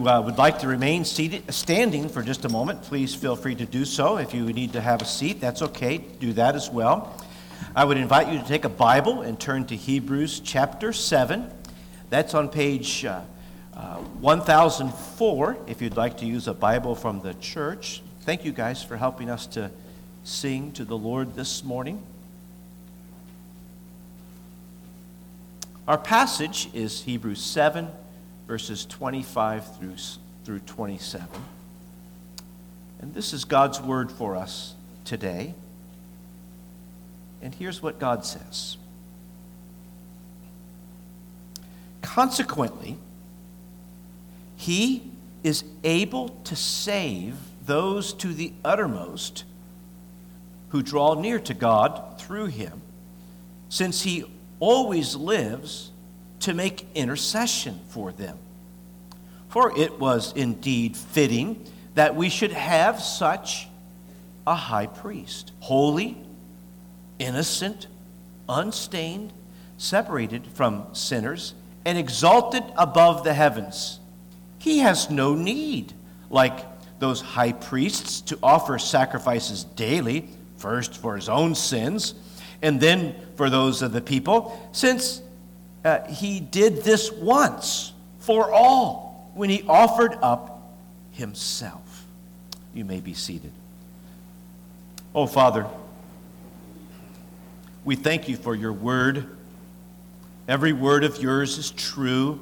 Would like to remain standing for just a moment, please feel free to do so. If you need to have a seat, that's okay. Do that as well. I would invite you to take a Bible and turn to Hebrews chapter 7. That's on page 1004, if you'd like to use a Bible from the church. Thank you guys for helping us to sing to the Lord this morning. Our passage is Hebrews 7, verses 25 through 27. And this is God's word for us today. And here's what God says. Consequently, he is able to save those to the uttermost who draw near to God through him, since he always lives to make intercession for them. For it was indeed fitting that we should have such a high priest, holy, innocent, unstained, separated from sinners, and exalted above the heavens. He has no need, like those high priests, to offer sacrifices daily, first for his own sins, and then for those of the people, since he did this once for all when he offered up himself. You may be seated. Oh, Father, we thank you for your word. Every word of yours is true.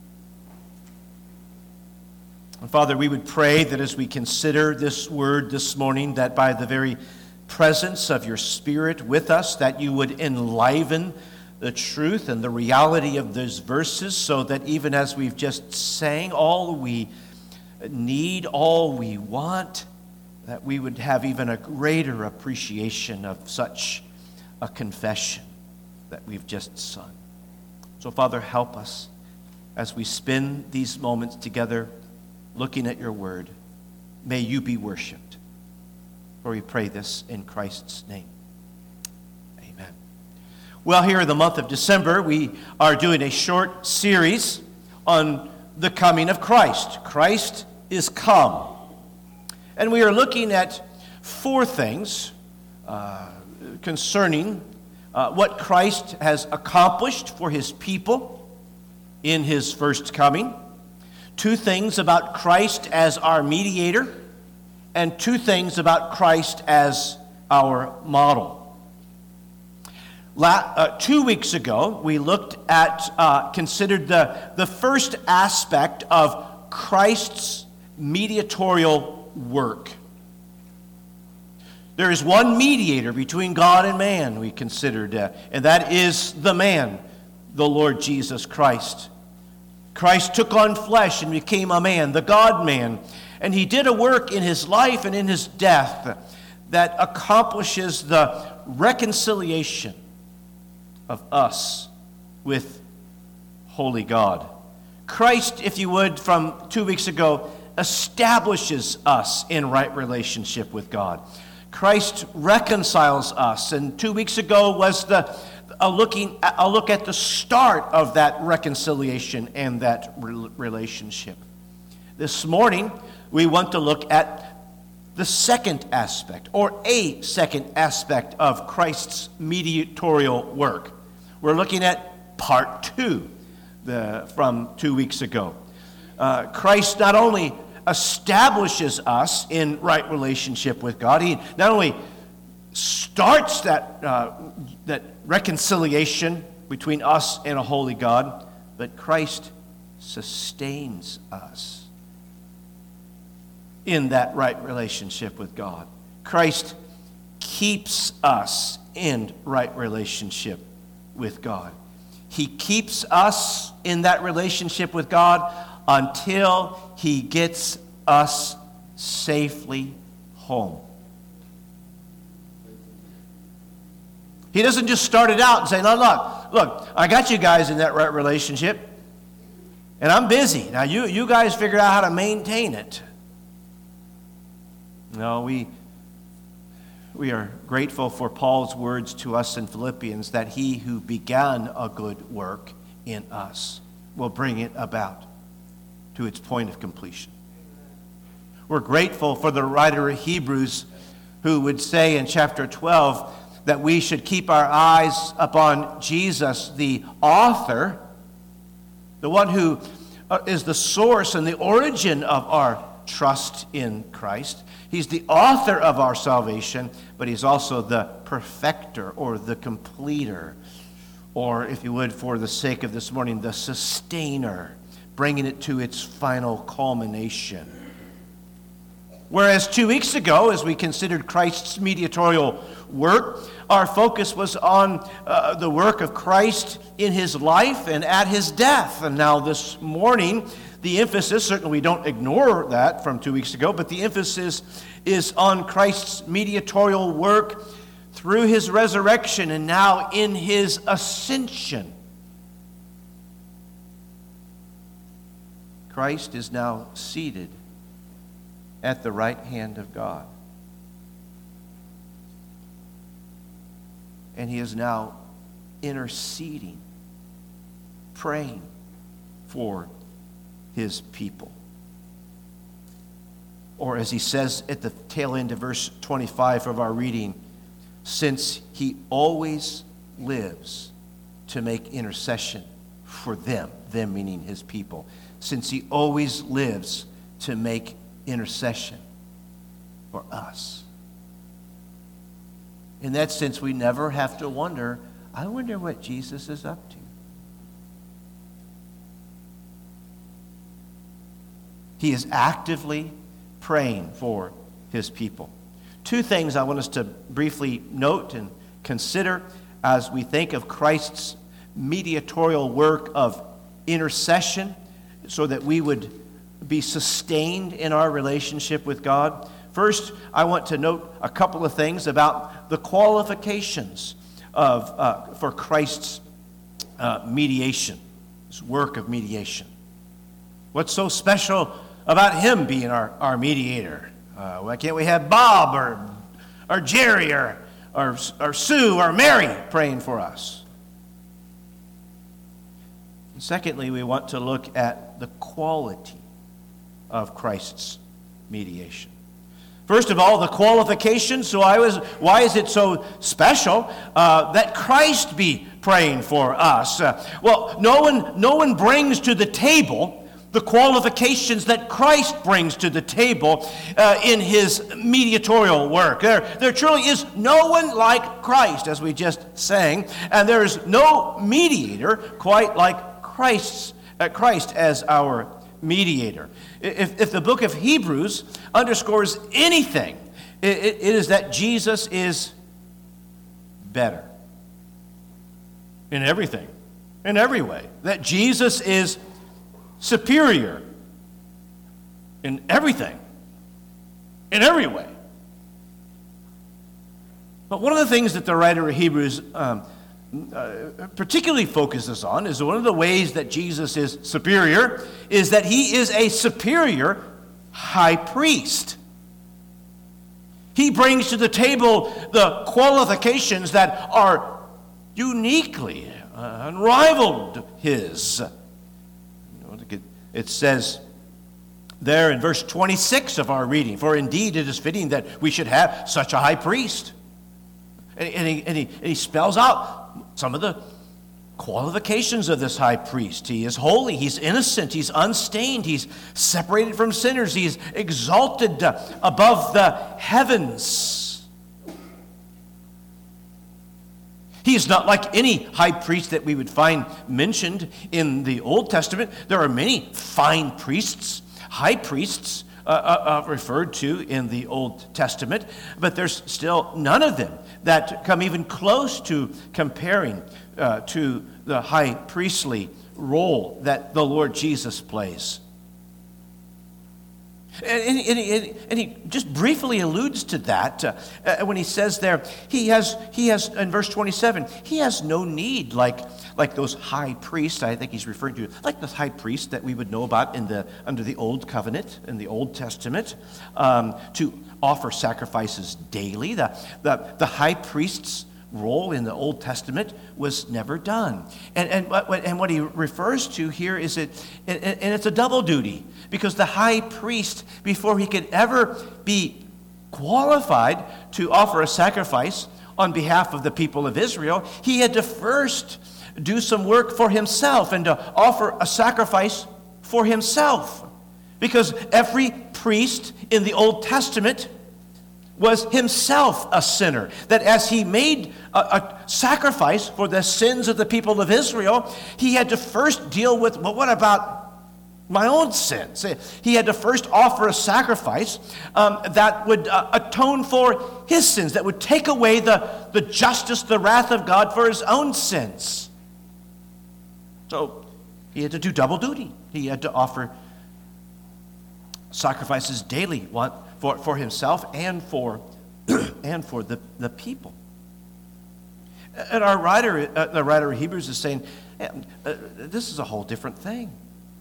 And Father, we would pray that as we consider this word this morning, that by the very presence of your Spirit with us, that you would enliven the truth and the reality of those verses, so that even as we've just sang, all we need, all we want, that we would have even a greater appreciation of such a confession that we've just sung. So, Father, help us as we spend these moments together looking at your word. May you be worshiped. For we pray this in Christ's name. Amen. Well, here in the month of December, we are doing a short series on the coming of Christ. Christ is come. And we are looking at four things concerning what Christ has accomplished for his people in his first coming. Two things about Christ as our mediator, and two things about Christ as our model. 2 weeks ago, we looked at, considered the first aspect of Christ's mediatorial work. There is one mediator between God and man, we considered, and that is the man, the Lord Jesus Christ. Christ took on flesh and became a man, the God-man, and he did a work in his life and in his death that accomplishes the reconciliation of us with holy God. Christ, if you would, from 2 weeks ago, establishes us in right relationship with God. Christ reconciles us, and 2 weeks ago was a look at the start of that reconciliation and that relationship. This morning, we want to look at the second aspect, or a second aspect of Christ's mediatorial work. We're looking at part 2 from 2 weeks ago. Christ not only establishes us in right relationship with God, he not only starts that reconciliation between us and a holy God, but Christ sustains us in that right relationship with God. Christ keeps us in right relationship with God. He keeps us in that relationship with God until he gets us safely home. He doesn't just start it out and say, no, look, I got you guys in that right relationship, and I'm busy. Now you guys figure out how to maintain it. No, we are grateful for Paul's words to us in Philippians that he who began a good work in us will bring it about to its point of completion. We're grateful for the writer of Hebrews who would say in chapter 12 that we should keep our eyes upon Jesus, the author, the one who is the source and the origin of our trust in Christ. He's the author of our salvation, but he's also the perfecter or the completer, or if you would, for the sake of this morning, the sustainer, bringing it to its final culmination. Whereas 2 weeks ago, as we considered Christ's mediatorial work, our focus was on the work of Christ in his life and at his death. And now this morning, the emphasis, certainly we don't ignore that from 2 weeks ago, but the emphasis is on Christ's mediatorial work through his resurrection and now in his ascension. Christ is now seated at the right hand of God. And he is now interceding, praying for his people. Or as he says at the tail end of verse 25 of our reading, since he always lives to make intercession for them meaning his people, since he always lives to make intercession for us. In that sense, we never have to wonder, I wonder what Jesus is up to. He is actively praying for his people. Two things I want us to briefly note and consider as we think of Christ's mediatorial work of intercession so that we would be sustained in our relationship with God. First, I want to note a couple of things about the qualifications for Christ's mediation, his work of mediation. What's so special about him being our mediator? Why can't we have Bob or Jerry or Sue or Mary praying for us? And secondly, we want to look at the quality of Christ's mediation. First of all, the qualifications. So why is it so special that Christ be praying for us? Well, no one brings to the table the qualifications that Christ brings to the table in his mediatorial work. There truly is no one like Christ, as we just sang, and there is no mediator quite like Christ as our mediator. If the book of Hebrews underscores anything, it is that Jesus is better in everything, in every way. That Jesus is superior in everything, in every way. But one of the things that the writer of Hebrews particularly focuses on is one of the ways that Jesus is superior is that he is a superior high priest. He brings to the table the qualifications that are uniquely unrivaled his. It says there in verse 26 of our reading, for indeed it is fitting that we should have such a high priest. And he spells out some of the qualifications of this high priest. He is holy, he's innocent, he's unstained, he's separated from sinners, he's exalted above the heavens. He is not like any high priest that we would find mentioned in the Old Testament. There are many fine priests, high priests, referred to in the Old Testament, but there's still none of them that come even close to comparing to the high priestly role that the Lord Jesus plays. And he just briefly alludes to that when he says there, he has in verse 27, he has no need like those high priests. I think he's referring to like the high priest that we would know about under the Old Covenant in the Old Testament to offer sacrifices daily. The high priests role in the Old Testament was never done. And what he refers to here is and it's a double duty, because the high priest, before he could ever be qualified to offer a sacrifice on behalf of the people of Israel, he had to first do some work for himself and to offer a sacrifice for himself. Because every priest in the Old Testament was himself a sinner. That as he made a sacrifice for the sins of the people of Israel, he had to first deal with, well, what about my own sins? He had to first offer a sacrifice that would atone for his sins, that would take away the justice, the wrath of God for his own sins. So he had to do double duty. He had to offer sacrifices daily, for himself and for the people. And the writer of Hebrews is saying, this is a whole different thing.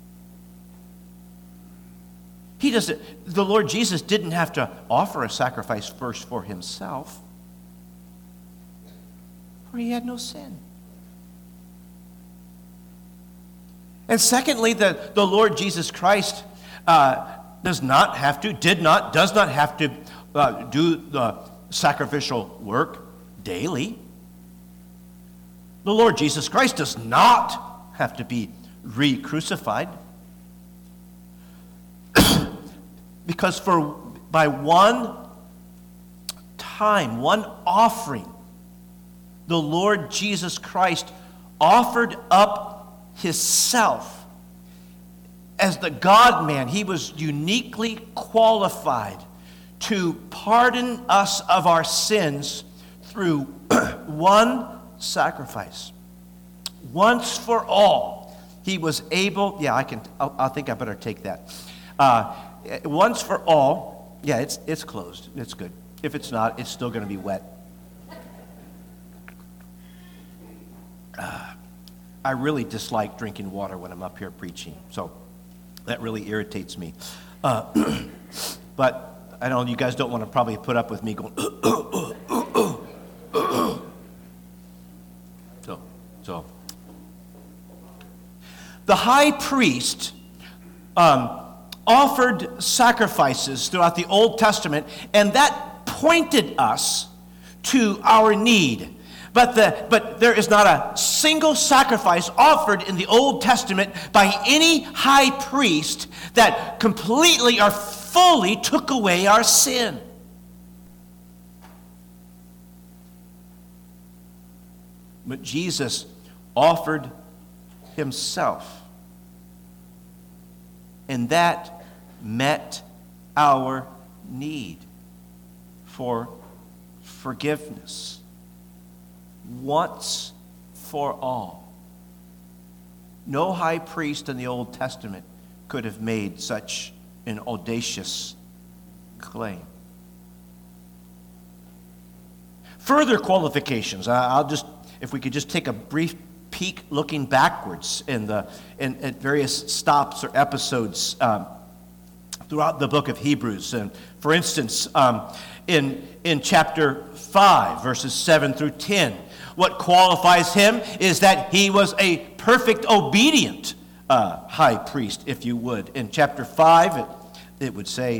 The Lord Jesus didn't have to offer a sacrifice first for himself, for he had no sin. And secondly, the Lord Jesus Christ does not have to do the sacrificial work daily. The Lord Jesus Christ does not have to be re-crucified. Because by one time, one offering, the Lord Jesus Christ offered up himself. As the God-man, he was uniquely qualified to pardon us of our sins through one sacrifice. Once for all, he was able, I think I better take that. Once for all, it's closed. It's good. If it's not, it's still going to be wet. I really dislike drinking water when I'm up here preaching, so that really irritates me. But I know you guys don't want to probably put up with me going, So. The high priest offered sacrifices throughout the Old Testament, and that pointed us to our need. But there is not a single sacrifice offered in the Old Testament by any high priest that completely or fully took away our sin. But Jesus offered himself, and that met our need for forgiveness. Once for all. No high priest in the Old Testament could have made such an audacious claim. Further qualifications. If we could just take a brief peek looking backwards in various stops or episodes throughout the book of Hebrews. And for instance, in chapter 5, verses 7 through 10, what qualifies him is that he was a perfect, obedient high priest, if you would. In chapter 5, it would say,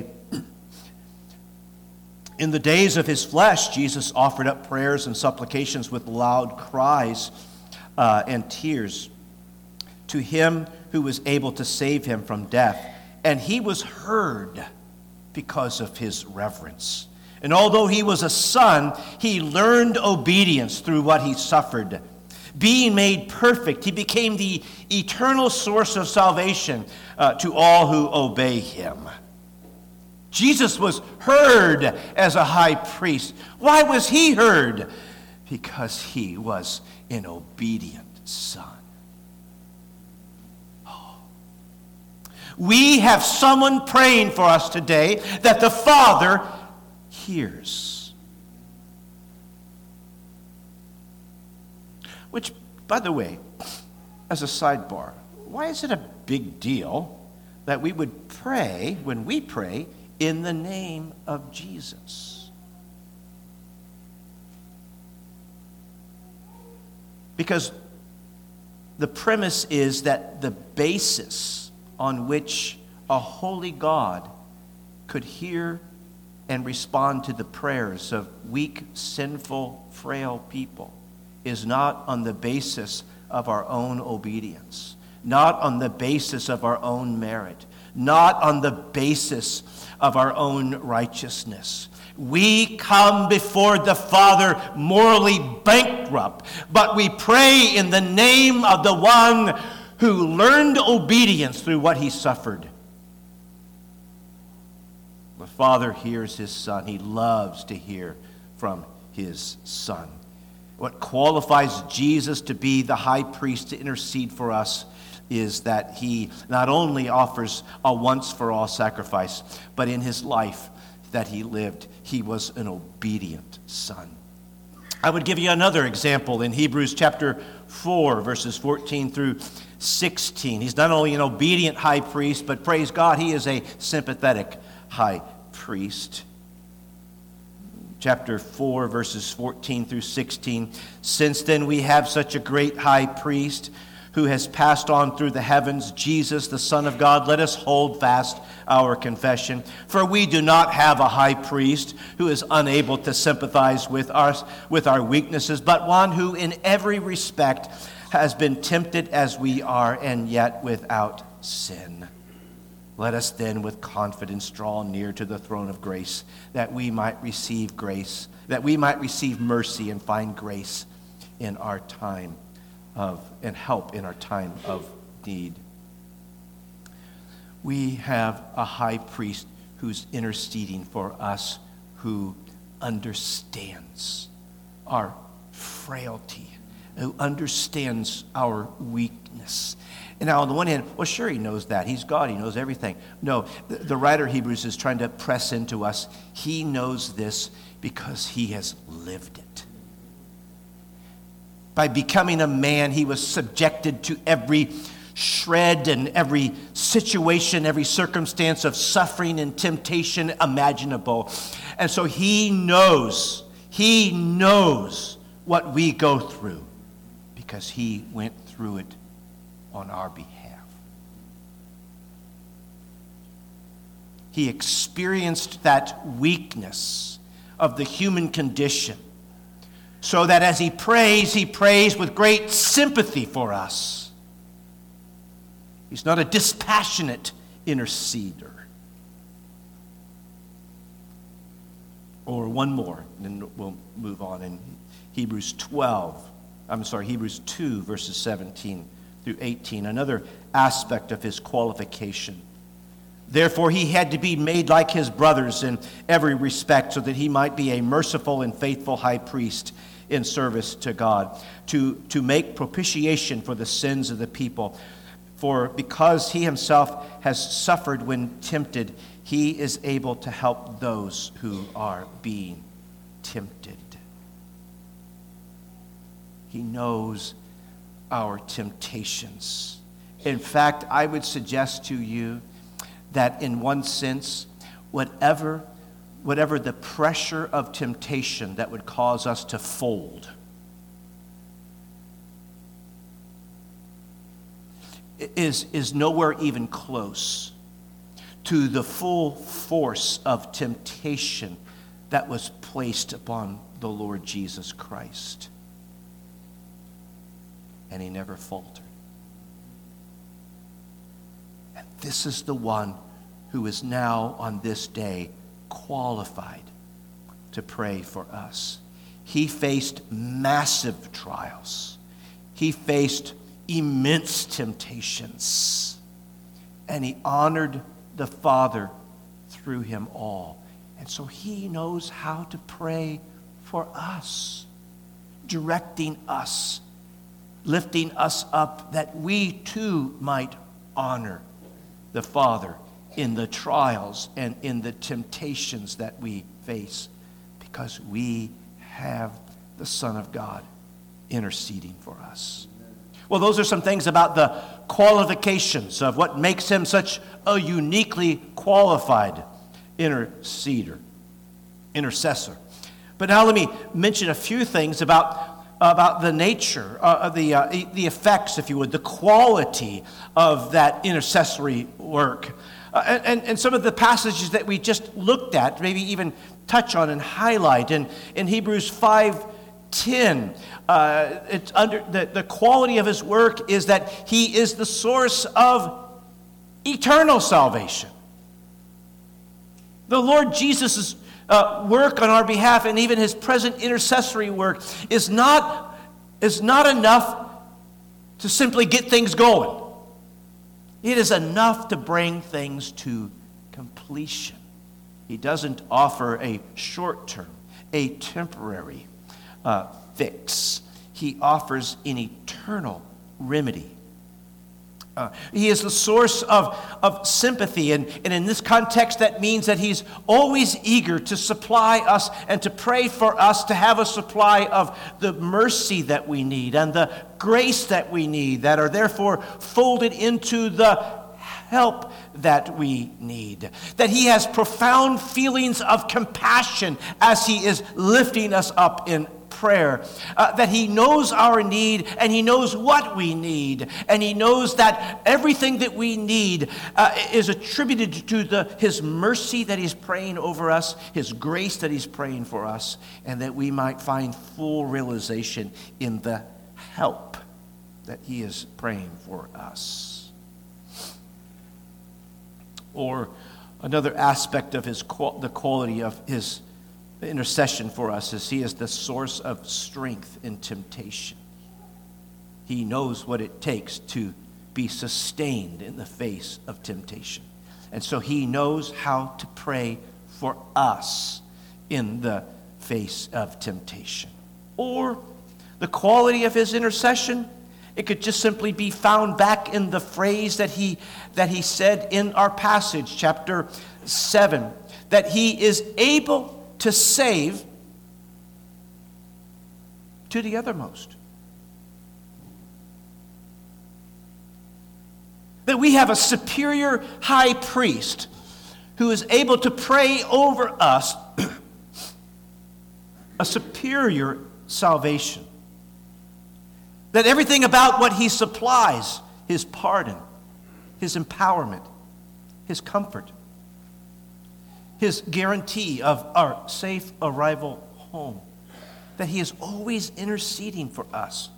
in the days of his flesh, Jesus offered up prayers and supplications with loud cries and tears to him who was able to save him from death. And he was heard because of his reverence. And although he was a son, he learned obedience through what he suffered. Being made perfect, he became the eternal source of salvation to all who obey him. Jesus was heard as a high priest. Why was he heard? Because he was an obedient son. We have someone praying for us today that the Father hears. Which, by the way, as a sidebar, why is it a big deal that we would pray, when we pray, in the name of Jesus? Because the premise is that the basis on which a holy God could hear and respond to the prayers of weak, sinful, frail people is not on the basis of our own obedience, not on the basis of our own merit, not on the basis of our own righteousness. We come before the Father morally bankrupt, but we pray in the name of the one who learned obedience through what he suffered. The Father hears his Son. He loves to hear from his Son. What qualifies Jesus to be the high priest to intercede for us is that he not only offers a once-for-all sacrifice, but in his life that he lived, he was an obedient son. I would give you another example in Hebrews chapter 4, verses 14 through 16. He's not only an obedient high priest, but praise God, he is a sympathetic high priest. Chapter 4, verses 14 through 16. Since then we have such a great high priest who has passed on through the heavens, Jesus, the Son of God, let us hold fast our confession. For we do not have a high priest who is unable to sympathize with our weaknesses, but one who in every respect has been tempted as we are, and yet without sin. Let us then with confidence draw near to the throne of grace, that we might receive mercy and find grace in our time and help in our time of need. We have a high priest who's interceding for us, who understands our frailty, who understands our weakness. And now on the one hand, well, sure, he knows that. He's God. He knows everything. No, the writer of Hebrews is trying to press into us. He knows this because he has lived it. By becoming a man, he was subjected to every shred and every situation, every circumstance of suffering and temptation imaginable. And so he knows what we go through because he went through it on our behalf. He experienced that weakness of the human condition, so that as he prays with great sympathy for us. He's not a dispassionate interceder. Or one more, and then we'll move on. In Hebrews 2, verses 17 through 18, another aspect of his qualification. Therefore, he had to be made like his brothers in every respect, so that he might be a merciful and faithful high priest in service to God, to make propitiation for the sins of the people. For because he himself has suffered when tempted, he is able to help those who are being tempted. He knows our temptations. In fact, I would suggest to you that in one sense, whatever the pressure of temptation that would cause us to fold is nowhere even close to the full force of temptation that was placed upon the Lord Jesus Christ. And he never faltered. And this is the one who is now on this day qualified to pray for us. He faced massive trials. He faced immense temptations. And he honored the Father through him all. And so he knows how to pray for us, directing us, lifting us up, that we too might honor the Father in the trials and in the temptations that we face, because we have the Son of God interceding for us. Well, those are some things about the qualifications of what makes him such a uniquely qualified intercessor. But now let me mention a few things about about the nature, the effects, if you would, the quality of that intercessory work. And some of the passages that we just looked at, maybe even touch on and highlight. In Hebrews 5:10, it's under the quality of his work is that he is the source of eternal salvation. The Lord Jesus' work on our behalf, and even his present intercessory work, is not enough to simply get things going. It is enough to bring things to completion. He doesn't offer a short-term, a temporary fix. He offers an eternal remedy. He is the source of sympathy, and in this context that means that he's always eager to supply us and to pray for us to have a supply of the mercy that we need and the grace that we need, that are therefore folded into the help that we need. That he has profound feelings of compassion as he is lifting us up in prayer, that he knows our need and he knows what we need, and he knows that everything that we need is attributed to his mercy that he's praying over us, his grace that he's praying for us, and that we might find full realization in the help that he is praying for us. Or another aspect of the quality of his intercession for us is he is the source of strength in temptation. He knows what it takes to be sustained in the face of temptation. And so he knows how to pray for us in the face of temptation. Or the quality of his intercession, it could just simply be found back in the phrase that he said in our passage, chapter 7, that he is able to save to the uttermost. That we have a superior high priest who is able to pray over us a superior salvation. That everything about what he supplies, his pardon, his empowerment, his comfort, his guarantee of our safe arrival home, that he is always interceding for us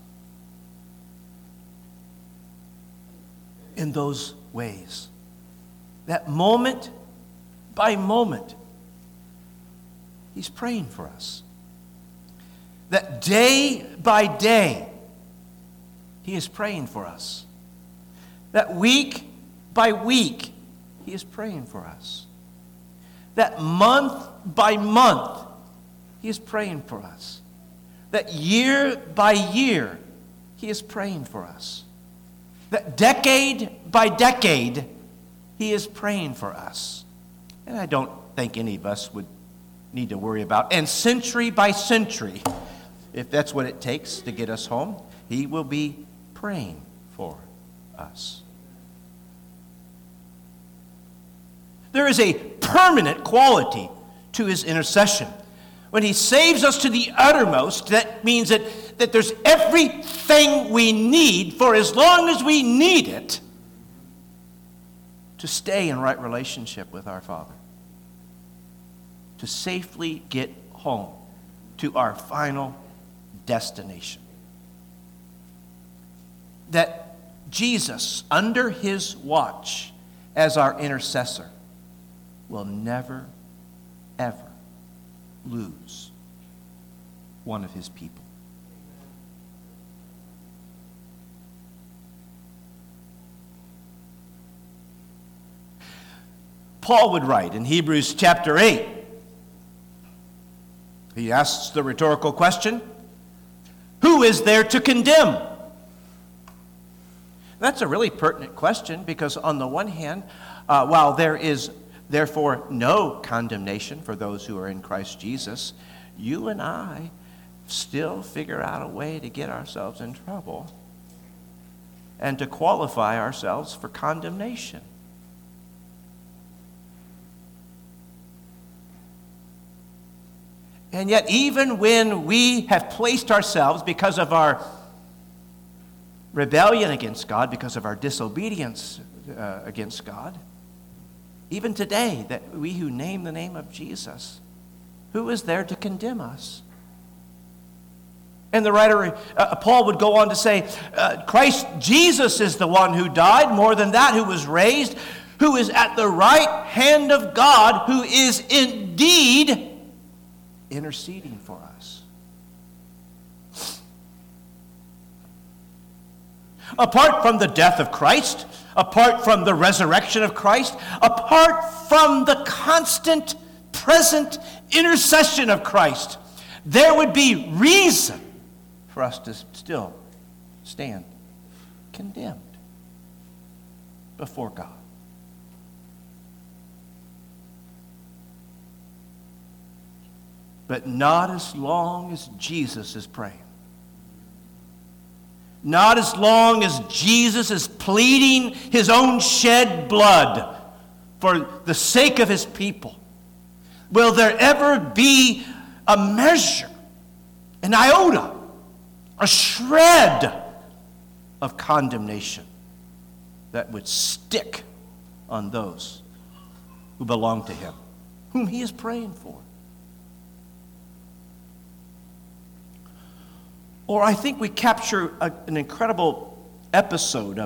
in those ways. That moment by moment, he's praying for us. That day by day, he is praying for us. That week by week, he is praying for us. That month by month, he is praying for us. That year by year, he is praying for us. That decade by decade, he is praying for us. And I don't think any of us would need to worry about. And century by century, if that's what it takes to get us home, he will be praying for us. There is a permanent quality to his intercession. When he saves us to the uttermost, that means that there's everything we need for as long as we need it to stay in right relationship with our Father. To safely get home to our final destination. That Jesus, under his watch as our intercessor, will never, ever lose one of his people. Paul would write in Hebrews chapter 8, he asks the rhetorical question, who is there to condemn? That's a really pertinent question because on the one hand, while there is therefore no condemnation for those who are in Christ Jesus, you and I still figure out a way to get ourselves in trouble and to qualify ourselves for condemnation. And yet, even when we have placed ourselves, because of our rebellion against God, because of our disobedience against God, even today, that we who name the name of Jesus, who is there to condemn us? And the writer, Paul, would go on to say, Christ Jesus is the one who died, more than that, who was raised, who is at the right hand of God, who is indeed interceding for us. Apart from the death of Christ, apart from the resurrection of Christ, apart from the constant, present intercession of Christ, there would be reason for us to still stand condemned before God. But not as long as Jesus is praying. Not as long as Jesus is pleading his own shed blood for the sake of his people will there ever be a measure, an iota, a shred of condemnation that would stick on those who belong to him, whom he is praying for. Or I think we capture an incredible episode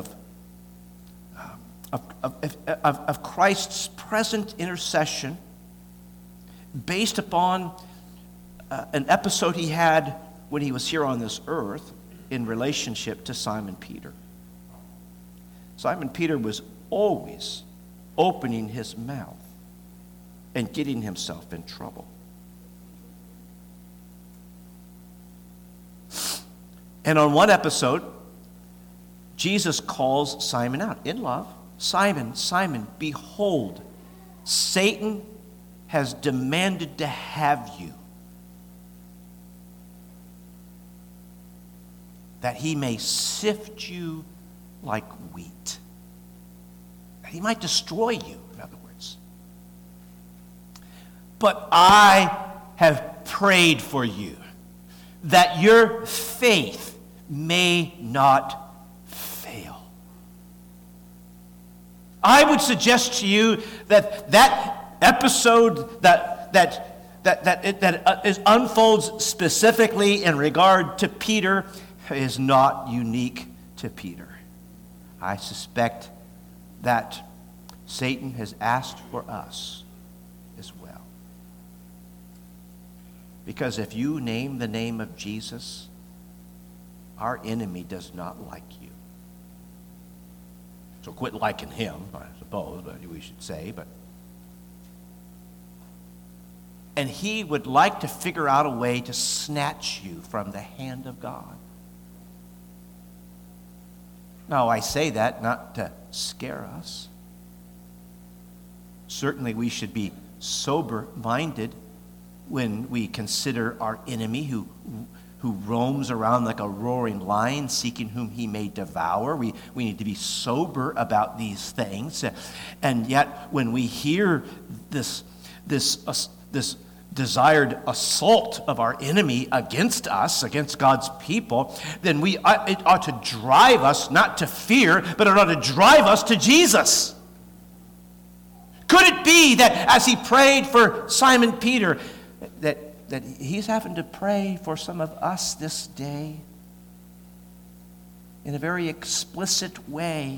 of Christ's present intercession based upon an episode he had when he was here on this earth in relationship to Simon Peter. Simon Peter was always opening his mouth and getting himself in trouble. And on one episode, Jesus calls Simon out in love. Simon, Simon, behold, Satan has demanded to have you, that he may sift you like wheat. That he might destroy you, in other words. But I have prayed for you, that your faith may not fail. I would suggest to you that episode that unfolds specifically in regard to Peter is not unique to Peter. I suspect that Satan has asked for us as well. Because if you name the name of Jesus, our enemy does not like you. So quit liking him, I suppose, but we should say. And he would like to figure out a way to snatch you from the hand of God. Now, I say that not to scare us. Certainly we should be sober-minded when we consider our enemy who roams around like a roaring lion, seeking whom he may devour. We need to be sober about these things. And yet, when we hear this desired assault of our enemy against us, against God's people, then it ought to drive us not to fear, but it ought to drive us to Jesus. Could it be that as he prayed for Simon Peter, that he's having to pray for some of us this day in a very explicit way?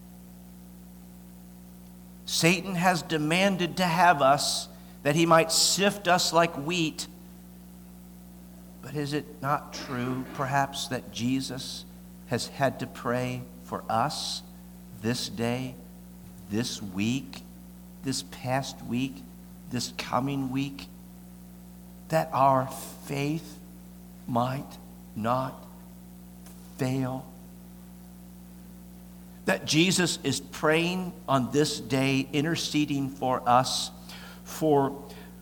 Satan has demanded to have us that he might sift us like wheat. But is it not true, perhaps, that Jesus has had to pray for us this day, this week, this past week, this coming week, that our faith might not fail? That Jesus is praying on this day, interceding for us, for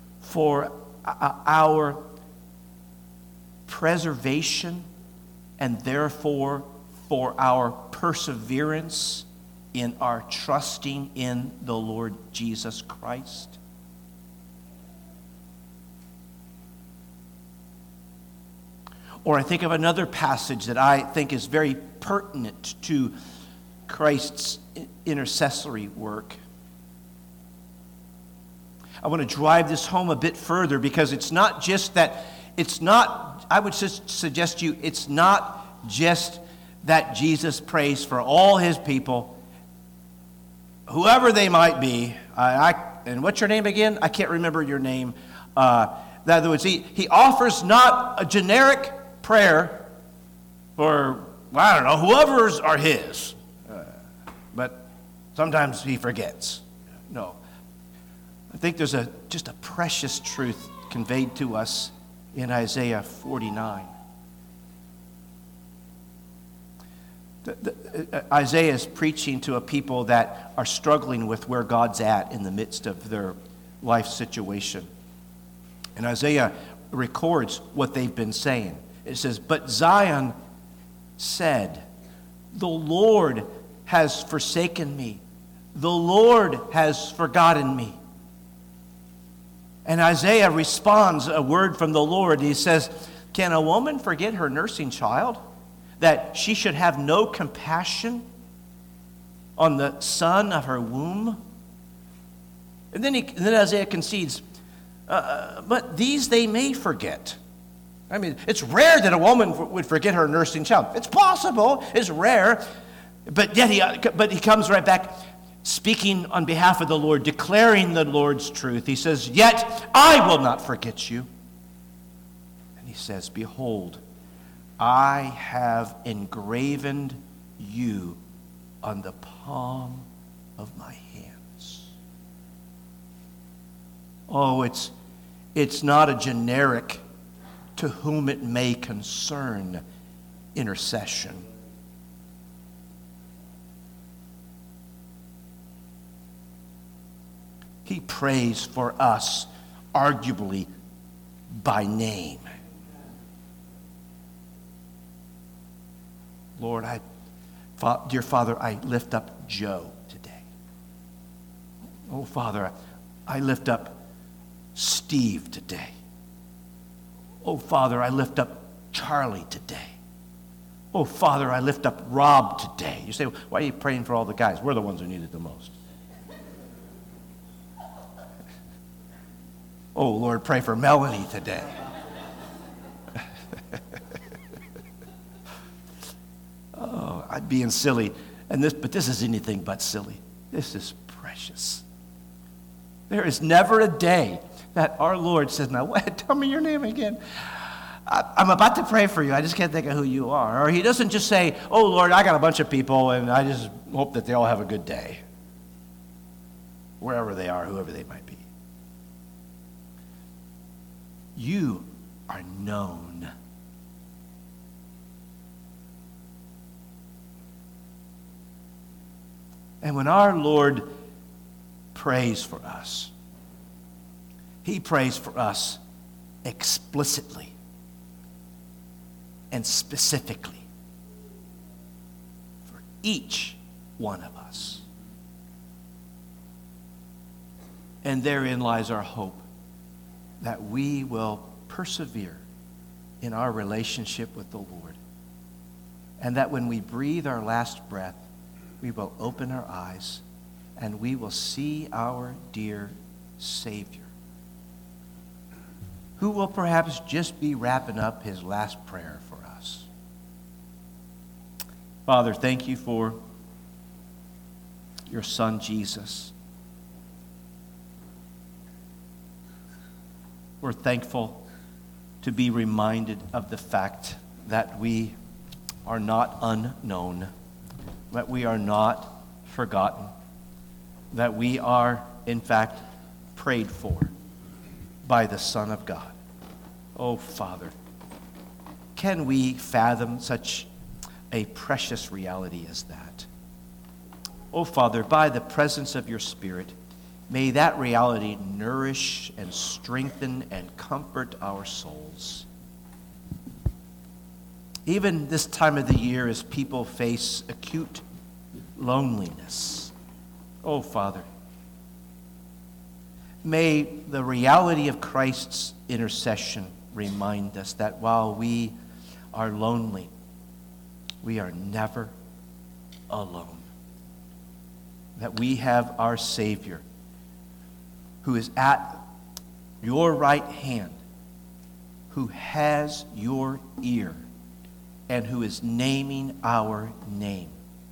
our preservation, and therefore for our perseverance in our trusting in the Lord Jesus Christ. Or I think of another passage that I think is very pertinent to Christ's intercessory work. I want to drive this home a bit further because it's not just that, I would just suggest to you, it's not just that Jesus prays for all his people, whoever they might be. And what's your name again? I can't remember your name. In other words, he offers not a generic prayer for, I don't know, whoever's are his. But sometimes he forgets. No. I think there's just a precious truth conveyed to us in Isaiah 49. Isaiah is preaching to a people that are struggling with where God's at in the midst of their life situation. And Isaiah records what they've been saying. It says, "But Zion said, the Lord has forsaken me. The Lord has forgotten me." And Isaiah responds a word from the Lord. He says, "Can a woman forget her nursing child, that she should have no compassion on the son of her womb?" And then Isaiah concedes, but these they may forget. I mean, it's rare that a woman would forget her nursing child. It's possible, it's rare, but yet he comes right back, speaking on behalf of the Lord, declaring the Lord's truth. He says, "Yet I will not forget you." And he says, "Behold, I have engraven you on the palm of my hands." Oh, it's not a generic "to whom it may concern" intercession. He prays for us, arguably by name. Lord, dear Father, I lift up Joe today. Oh, Father, I lift up Steve today. Oh, Father, I lift up Charlie today. Oh, Father, I lift up Rob today. You say, why are you praying for all the guys? We're the ones who need it the most. Oh, Lord, pray for Melanie today. Oh, I'm being silly. But this is anything but silly. This is precious. There is never a day that our Lord says, "Now, what? Tell me your name again. I'm about to pray for you. I just can't think of who you are." Or he doesn't just say, "Oh, Lord, I got a bunch of people, and I just hope that they all have a good day," wherever they are, whoever they might be. You are known. And when our Lord prays for us, he prays for us explicitly and specifically for each one of us. And therein lies our hope that we will persevere in our relationship with the Lord. And that when we breathe our last breath, we will open our eyes and we will see our dear Savior, who will perhaps just be wrapping up his last prayer for us. Father, thank you for your Son, Jesus. We're thankful to be reminded of the fact that we are not unknown, that we are not forgotten, that we are, in fact, prayed for by the Son of God. Oh, Father, can we fathom such a precious reality as that? Oh, Father, by the presence of your Spirit, may that reality nourish and strengthen and comfort our souls. Even this time of the year as people face acute loneliness. Oh, Father, may the reality of Christ's intercession remind us that while we are lonely, we are never alone. That we have our Savior who is at your right hand, who has your ear, and who is naming our name.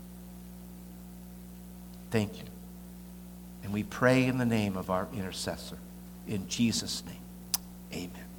Thank you. And we pray in the name of our intercessor. In Jesus' name, amen.